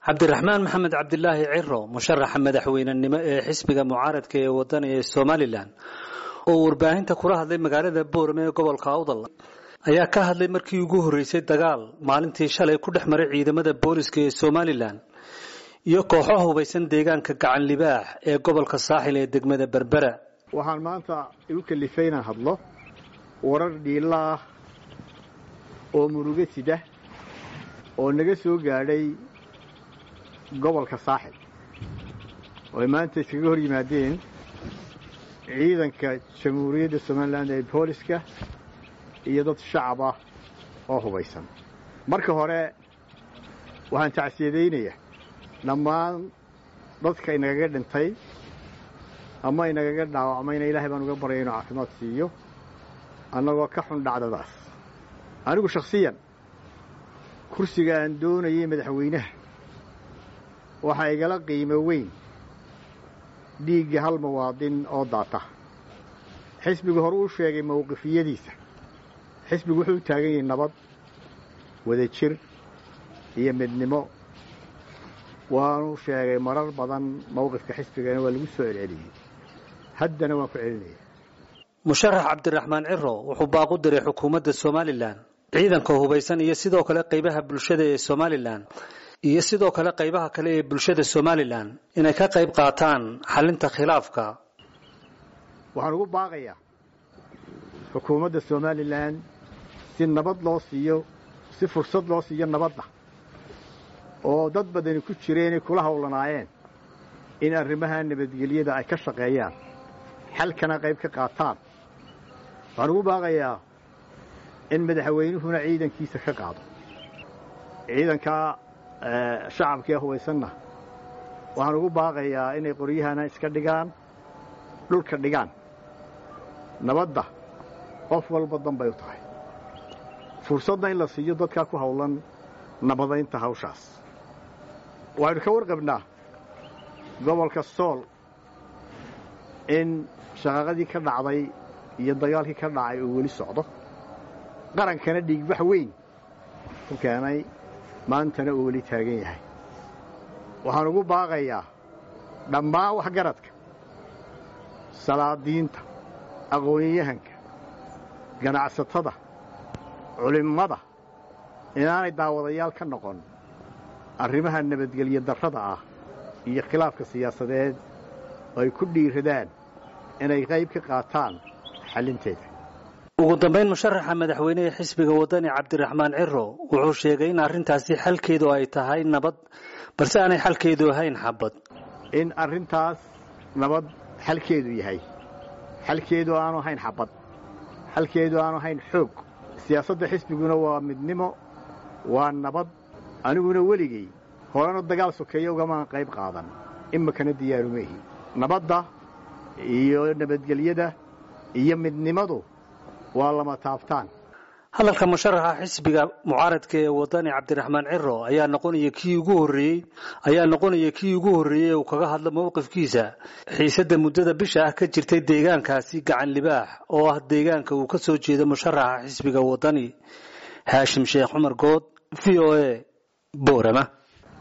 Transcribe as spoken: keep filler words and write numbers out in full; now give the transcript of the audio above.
cabdiraxmaan maxamed cabdilaahi ciro musharaxa madaxweynenimo ee xisbiga mucaaradka ee waddan ee Soomaaliland oo warbaahinta kula hadlay magaalada Boorame ee gobolka Awdal ayaa ka hadlay markii ugu horeysay dagaal maalintii shalay ku dhexmaray ciidamada booliska ee Soomaaliland iyo kooxo hubeysan deegaanka gacan libaax ee gobolka Saaxil ee degmada Berbera. waxaan maanta igu kalifayna hadlo warar dhiilaa oo muruga sida oo naga soo gaadhay gobolka Saaxil oo maanta iskaga hor yimaadeen ciidanka Jamhuuriyadda Soomaaliland ee booliska iyo dad shacab ah oo hubeysan. marka hore waxaan tacsiyadeynaya dhammaan dadka inaga dhintay ama inaga dhaawacmay Ilaahay baan uga baryay inuu caafimaad siiyo anagoo ka xun dhacdadaas. anigu shakhsiyan kursiga aan doonayay madaxweynaha waxa igala qiimo weyn dhiigga hal muwaadin oo daata. xisbigu hore u sheegay mowqifiyadiisa. xisbigu wuxuu taagan yahay nabad, wadajir iyo midnimo. waanu sheegay marar badan mowqifka xisbigana waa lagu soo celceliyay. haddana waan ku celinaya. musharax cabdiraxmaan ciro wuxuu baaqu diray xukuumadda Soomaaliland, ciidanka hubeysan iyo sidoo kale qaybaha bulshada ee Soomaaliland iyo sidoo kale qaybaha kale ee bulshada Soomaaliland inay ka qayb qaataan xalinta khilaafka. waxaan ugu baaqayaa xukuumadda Soomaaliland si nabad loo siiyo, si fursad loo siiyo nabadda oo dad badan ku jireen kula hawlanaayeen in arrimaha nabadgelyada ay ka shaqeeyaan, xalkana qayb ka qaataan. waxaan ugu baaqayaa in madaxweynuhuna ciidankiisa ka qaado. ciidanka shacabka hubeysanna waxaan ugu baaqayaa inay qoryahana iska dhigaan, dhulka dhigaan. nabadda qof walba danbay u tahay. fursadna in la siiyo dadka ku hawlan nabadaynta hawshaas. waxaynu ka warqabnaa gobolka Sool in shaqadii ka dhacday iyo dagaalkii ka dhacay oo weli socdo. qarankana dhiigbax weyn ku keenay, maantana uu weli taagan yahay. waxaan ugu baaqayaa dhammaan waxgaradka, salaadiinta, aqoon-yahanka, ganacsatada, culimada inaanay daawadayaal ka noqon arrimaha nabadgelyo darrada ah iyo khilaafka siyaasadeed ay ku dhiiradaan inay qayb ka qaataan xalinteeda. ugu dambeyn musharaxa madaxweyne ee xisbiga wadani cabdiraxmaan ciro wuxuu sheegay in arrintaasi xalkeedu ay tahay nabad, balse aanay xalkeedu ahayn xabad. in arrintaas nabad xalkeedu yahay, xalkeedu aanu ahayn xabad, xalkeedu aanu ahayn xoog. siyaasadda xisbiguna waa midnimo, waa nabad. aniguna weligay horena dagaal sokeeyo ugama qayb qaadan, imakana diyaarumeehi. nabadda iyo nabadgelyada iyo midnimadu waa lama taabtaan. hadalka musharaxa xisbiga mucaaradka ee wadani cabdiraxmaan ciro ayaa noqonaya kii ugu horeeyay ayaa noqonaya kii ugu horeeyay uu kaga hadlo mowqifkiisa xiisadda muddada bisha ah ka jirtay deegaankaasi gacan libaax oo ah deegaanka uu ka soo jeedo musharaxa xisbiga wadani. haashim sheekh cumar good, V O A, Boorama.